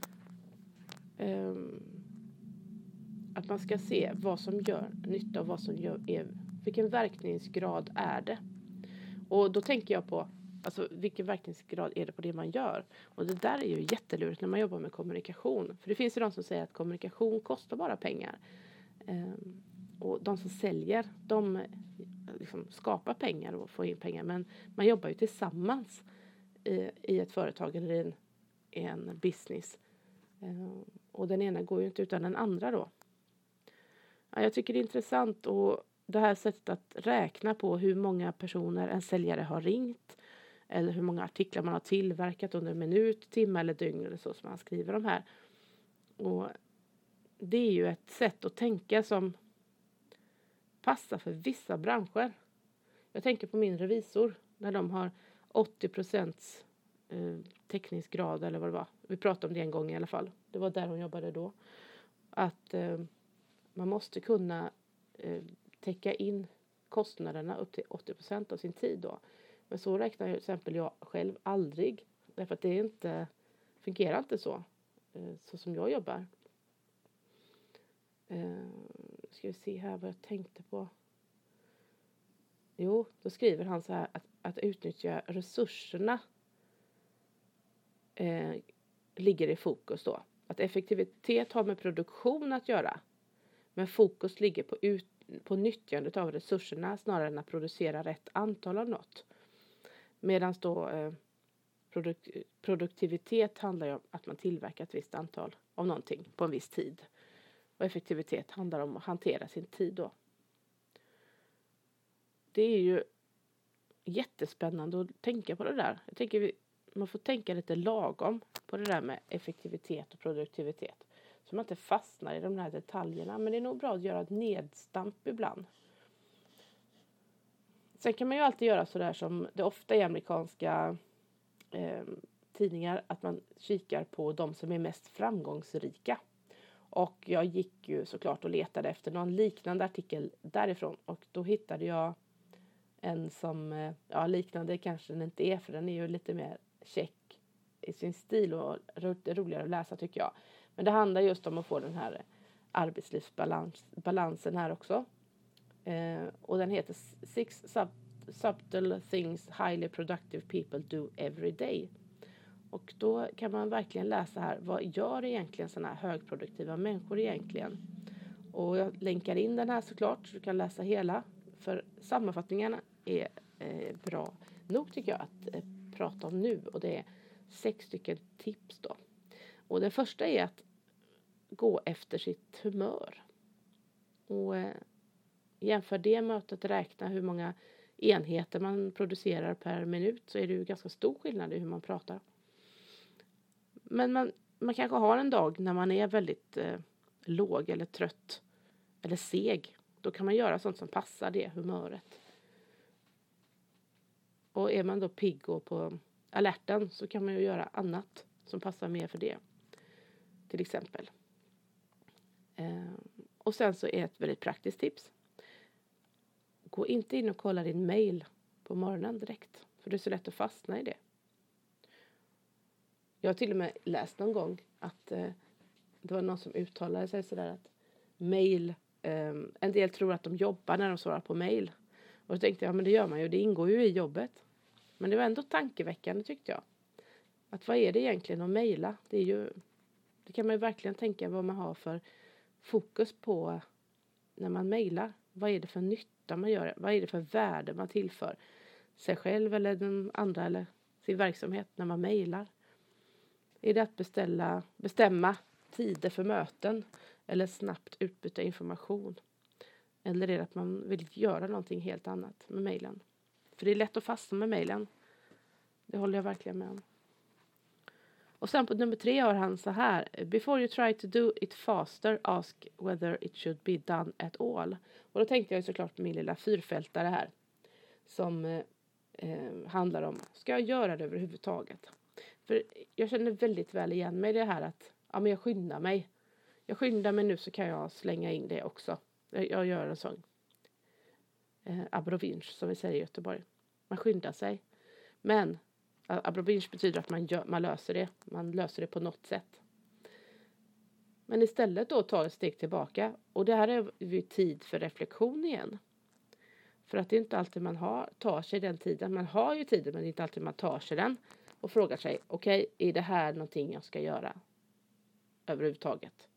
Um, att man ska se vad som gör nytta och vad som gör, är, vilken verkningsgrad är det. Och då tänker jag på, alltså vilken verkningsgrad är det på det man gör. Och det där är ju jättelurigt när man jobbar med kommunikation. För det finns ju de som säger att kommunikation kostar bara pengar. Um, och de som säljer, de liksom skapar pengar och får in pengar. Men man jobbar ju tillsammans i, i ett företag eller i en, i en business. Um, och den ena går ju inte utan den andra då. Ja, jag tycker det är intressant, och det här sättet att räkna på hur många personer en säljare har ringt. Eller hur många artiklar man har tillverkat under en minut, timme eller dygn eller så som man skriver de här. Och det är ju ett sätt att tänka som passar för vissa branscher. Jag tänker på min revisor när de har åttio procent eh, täckningsgrad eller vad det var. Vi pratade om det en gång i alla fall. Det var där hon jobbade då. Att eh, man måste kunna eh, täcka in kostnaderna upp till åttio procent av sin tid då. Men så räknar jag till exempel jag själv aldrig. Därför att det är inte, fungerar inte så. Eh, så som jag jobbar. Eh, ska vi se här vad jag tänkte på. Jo, då skriver han så här att, att utnyttja resurserna eh, ligger i fokus då. Att effektivitet har med produktion att göra. Men fokus ligger på, ut, på nyttjandet av resurserna snarare än att producera rätt antal av något. Medan då eh, produk, produktivitet handlar ju om att man tillverkar ett visst antal av någonting på en viss tid. Och effektivitet handlar om att hantera sin tid då. Det är ju jättespännande att tänka på det där. Jag tänker vi, man får tänka lite lagom på det där med effektivitet och produktivitet. Så man inte fastnar i de här detaljerna. Men det är nog bra att göra ett nedstamp ibland. Sen kan man ju alltid göra sådär som det ofta är i amerikanska eh, tidningar. Att man kikar på de som är mest framgångsrika. Och jag gick ju såklart och letade efter någon liknande artikel därifrån. Och då hittade jag en som, ja liknande kanske den inte är. För den är ju lite mer check i sin stil och roligare att läsa tycker jag. Men det handlar just om att få den här arbetslivsbalansen här också. Eh, och den heter Six sub, Subtle Things Highly Productive People Do Every Day. Och då kan man verkligen läsa här, vad gör egentligen sådana här högproduktiva människor egentligen? Och jag länkar in den här såklart så du kan läsa hela. För sammanfattningarna är eh, bra nog tycker jag att eh, prata om nu. Och det är sex stycken tips då. Och det första är att gå efter sitt humör. Och eh, jämför det med att räkna hur många enheter man producerar per minut. Så är det ju ganska stor skillnad i hur man pratar. Men man, man kanske har en dag när man är väldigt eh, låg eller trött eller seg. Då kan man göra sånt som passar det humöret. Och är man då pigg och på alerten så kan man ju göra annat som passar mer för det. Till exempel. Eh, och sen så är ett väldigt praktiskt tips. Gå inte in och kolla din mail på morgonen direkt. För det är så lätt att fastna i det. Jag har till och med läst någon gång att eh, det var någon som uttalade sig sådär att mail, eh, en del tror att de jobbar när de svarar på mail. Och då tänkte jag, men det gör man ju, det ingår ju i jobbet. Men det var ändå tankeväckande tyckte jag. Att vad är det egentligen att mejla? Det är ju, det kan man ju verkligen tänka vad man har för fokus på när man mejlar. Vad är det för nytta man gör? Vad är det för värde man tillför sig själv eller den andra eller sin verksamhet när man mejlar? Är det att beställa, bestämma tider för möten eller snabbt utbyta information? Eller är det att man vill göra någonting helt annat med mejlen? För det är lätt att fastna med mejlen. Det håller jag verkligen med om. Och sen på nummer tre har han så här. Before you try to do it faster, ask whether it should be done at all. Och då tänkte jag såklart på min lilla fyrfältare här. Som eh, handlar om, ska jag göra det överhuvudtaget? För jag känner väldigt väl igen mig i det här att ja, men jag skyndar mig. Jag skyndar mig nu så kan jag slänga in det också. Jag, jag gör en sån eh, abrovinch som vi säger i Göteborg. Man skyndar sig. Men abrovinch betyder att man, gör, man löser det. Man löser det på något sätt. Men istället då ta ett steg tillbaka. Och det här är ju tid för reflektion igen. För att det är inte alltid man har, tar sig den tiden. Man har ju tiden men det är inte alltid man tar sig den. Och frågar sig, okej, okay, är det här någonting jag ska göra överhuvudtaget?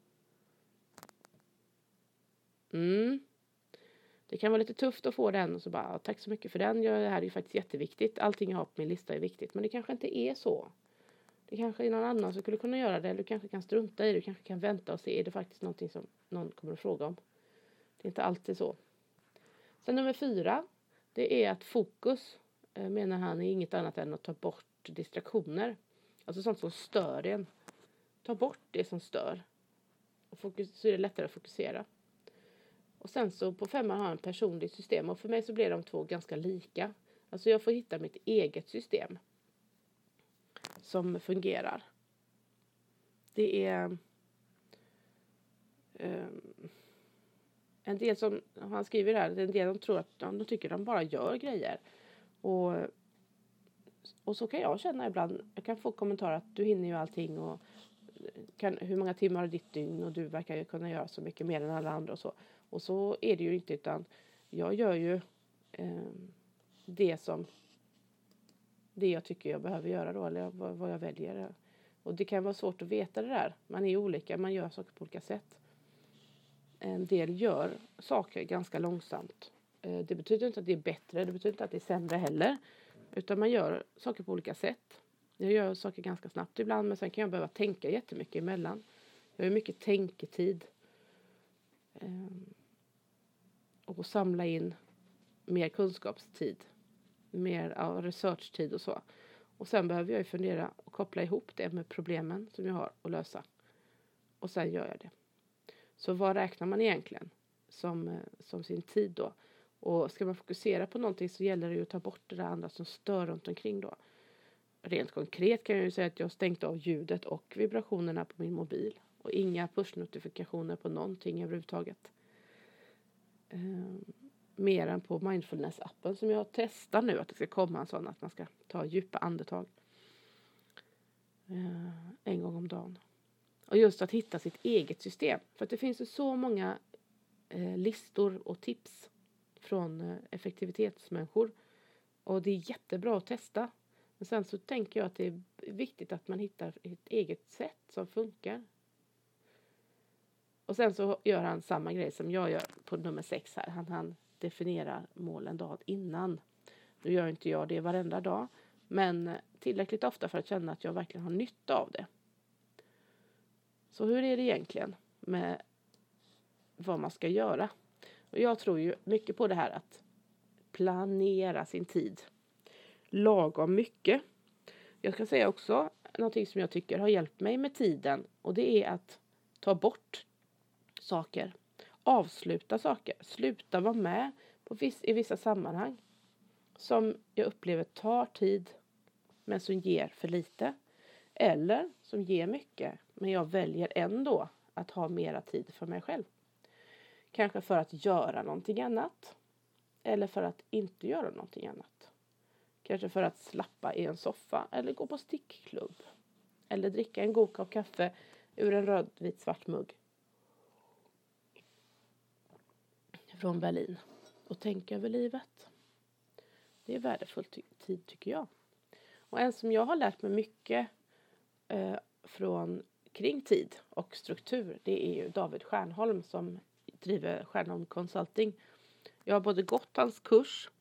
Mm. Det kan vara lite tufft att få den och så bara, tack så mycket för den. Det här är ju faktiskt jätteviktigt. Allting jag har på min lista är viktigt. Men det kanske inte är så. Det kanske är någon annan som skulle kunna göra det. Eller du kanske kan strunta i det. Du kanske kan vänta och se. Är det faktiskt någonting som någon kommer att fråga om? Det är inte alltid så. Sen nummer fyra. Det är att fokus, menar han, är inget annat än att ta bort distraktioner. Alltså sånt som stör en. Ta bort det som stör. Och fokus, så är det lättare att fokusera. Och sen så på femman har jag en personligt system. Och för mig så blir de två ganska lika. Alltså jag får hitta mitt eget system. Som fungerar. Det är um, en del som han skriver här. En del de tror att de tycker de bara gör grejer. Och, och så kan jag känna ibland. Jag kan få kommentarer att du hinner ju allting. Och kan, hur många timmar har ditt dygn. Och du verkar ju kunna göra så mycket mer än alla andra och så. Och så är det ju inte, utan jag gör ju eh, det som det jag tycker jag behöver göra då, eller vad, vad jag väljer. Och det kan vara svårt att veta det där. Man är olika, man gör saker på olika sätt. En del gör saker ganska långsamt. Eh, det betyder inte att det är bättre, det betyder inte att det är sämre heller. Utan man gör saker på olika sätt. Jag gör saker ganska snabbt ibland, men sen kan jag behöva tänka jättemycket emellan. Jag har mycket tänketid. Och samla in mer kunskapstid. Mer ja, researchtid och så. Och sen behöver jag ju fundera och koppla ihop det med problemen som jag har att lösa. Och sen gör jag det. Så vad räknar man egentligen som, som sin tid då? Och ska man fokusera på någonting så gäller det ju att ta bort det där andra som stör runt omkring då. Rent konkret kan jag ju säga att jag har stängt av ljudet och vibrationerna på min mobil. Och inga push-notifikationer på någonting överhuvudtaget. Um, mer än på mindfulness-appen som jag testar nu. Att det ska komma en sån att man ska ta djupa andetag. Uh, en gång om dagen. Och just att hitta sitt eget system. För att det finns ju så många uh, listor och tips från uh, effektivitetsmänniskor. Och det är jättebra att testa. Men sen så tänker jag att det är viktigt att man hittar ett eget sätt som funkar. Och sen så gör han samma grej som jag gör på nummer sex här. Han, han definierar målen dagen innan. Nu gör inte jag det varenda dag. Men tillräckligt ofta för att känna att jag verkligen har nytta av det. Så hur är det egentligen med vad man ska göra? Och jag tror ju mycket på det här att planera sin tid. Lagom mycket. Jag ska säga också någonting som jag tycker har hjälpt mig med tiden. Och det är att ta bort saker. Avsluta saker. Sluta vara med på viss, i vissa sammanhang. Som jag upplever tar tid. Men som ger för lite. Eller som ger mycket. Men jag väljer ändå att ha mera tid för mig själv. Kanske för att göra någonting annat. Eller för att inte göra någonting annat. Kanske för att slappa i en soffa. Eller gå på stickklubb. Eller dricka en god kopp kaffe ur en röd, vit, svart mugg. Från Berlin. Och tänka över livet. Det är värdefull ty- tid tycker jag. Och en som jag har lärt mig mycket eh, från kring tid och struktur. Det är ju David Stjernholm som driver Stjernholm Consulting. Jag har både gått hans kurs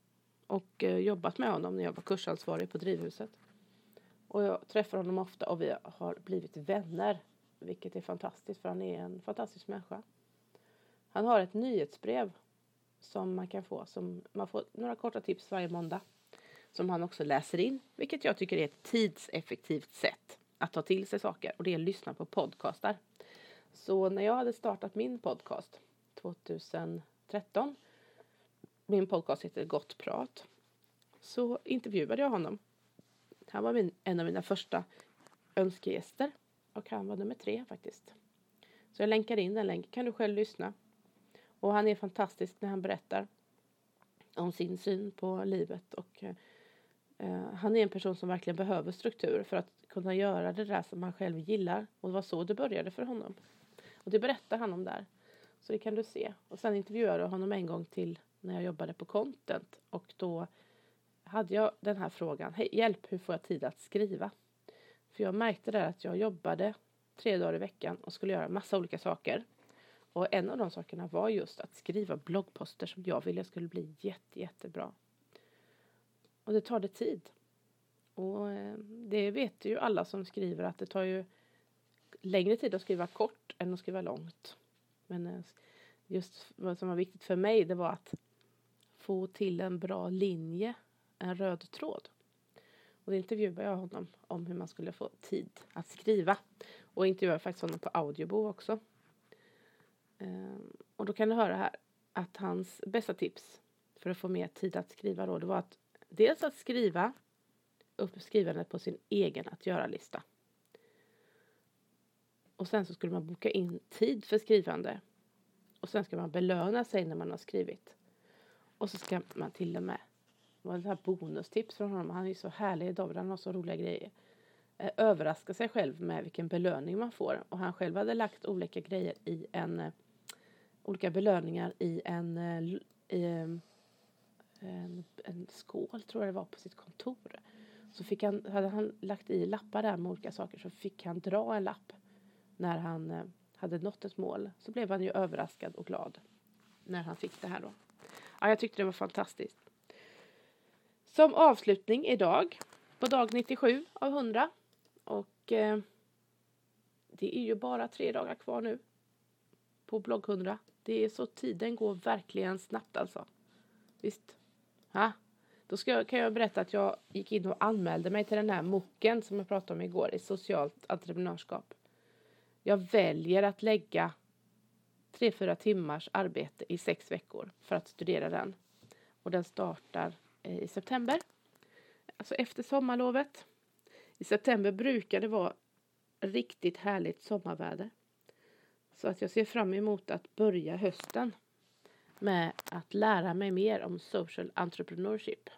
och eh, jobbat med honom när jag var kursansvarig på Drivhuset. Och jag träffar honom ofta och vi har blivit vänner. Vilket är fantastiskt, för han är en fantastisk människa. Han har ett nyhetsbrev som man kan få. Som man får några korta tips varje måndag. Som han också läser in. Vilket jag tycker är ett tidseffektivt sätt att ta till sig saker. Och det är att lyssna på podcastar. Så när jag hade startat min podcast tjugohundratretton. Min podcast heter Gott prat. Så intervjuade jag honom. Han var min, en av mina första önskegäster. Och han var nummer tre faktiskt. Så jag länkar in den länken. Kan du själv lyssna. Och han är fantastisk när han berättar om sin syn på livet. Och eh, han är en person som verkligen behöver struktur för att kunna göra det där som han själv gillar. Och det var så det började för honom. Och det berättar han om där. Så det kan du se. Och sen intervjuade jag honom en gång till när jag jobbade på content. Och då hade jag den här frågan. Hej, hjälp, hur får jag tid att skriva? För jag märkte där att jag jobbade tre dagar i veckan och skulle göra massa olika saker. Och en av de sakerna var just att skriva bloggposter som jag ville skulle bli jätte, jättebra. Och det tar det tid. Och det vet ju alla som skriver att det tar ju längre tid att skriva kort än att skriva långt. Men just vad som var viktigt för mig, det var att få till en bra linje, en röd tråd. Och då intervjuade jag honom om hur man skulle få tid att skriva. Och intervjuade faktiskt honom på Audiobo också. Um, och då kan du höra här att hans bästa tips för att få mer tid att skriva då, det var att dels att skriva upp skrivandet på sin egen att göra-lista. Och sen så skulle man boka in tid för skrivande. Och sen ska man belöna sig när man har skrivit. Och så ska man till och med, det var ett här bonustips från honom, han är ju så härlig idag, han har så roliga grejer. Överraska sig själv med vilken belöning man får. Och han själv hade lagt olika grejer i en, olika belöningar i en, i en, en, en skål tror jag det var på sitt kontor. Så fick han, hade han lagt i lappar där med olika saker, så fick han dra en lapp när han hade nått ett mål. Så blev han ju överraskad och glad när han fick det här då. Ja, jag tyckte det var fantastiskt. Som avslutning idag, på dag nittiosju av hundra. Och eh, det är ju bara tre dagar kvar nu på blogg hundra. Det är så, tiden går verkligen snabbt alltså. Visst? Ha? Då ska jag, kan jag berätta att jag gick in och anmälde mig till den här mocken som jag pratade om igår i socialt entreprenörskap. Jag väljer att lägga tre fyra timmars arbete i sex veckor för att studera den. Och den startar eh, i september. Alltså efter sommarlovet. I september brukar det vara riktigt härligt sommarväder. Så att jag ser fram emot att börja hösten med att lära mig mer om social entrepreneurship.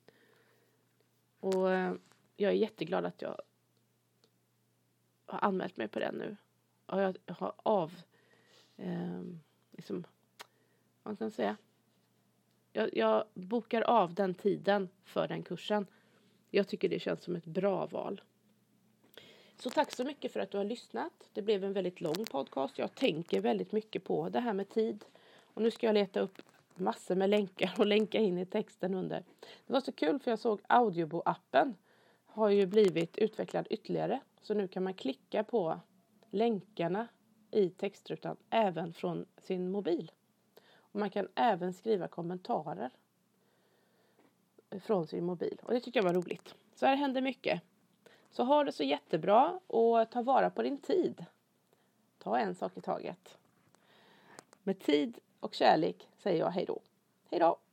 Och jag är jätteglad att jag har anmält mig på den nu. Och jag har av, eh, liksom, vad ska man säga? Jag, jag bokar av den tiden för den kursen. Jag tycker det känns som ett bra val. Så tack så mycket för att du har lyssnat. Det blev en väldigt lång podcast. Jag tänker väldigt mycket på det här med tid. Och nu ska jag leta upp massor med länkar och länka in i texten under. Det var så kul för jag såg Audiobo-appen har ju blivit utvecklad ytterligare. Så nu kan man klicka på länkarna i textrutan även från sin mobil. Och man kan även skriva kommentarer från sin mobil. Och det tycker jag var roligt. Så här händer mycket. Så ha det så jättebra och ta vara på din tid. Ta en sak i taget. Med tid och kärlek säger jag hej då. Hej då!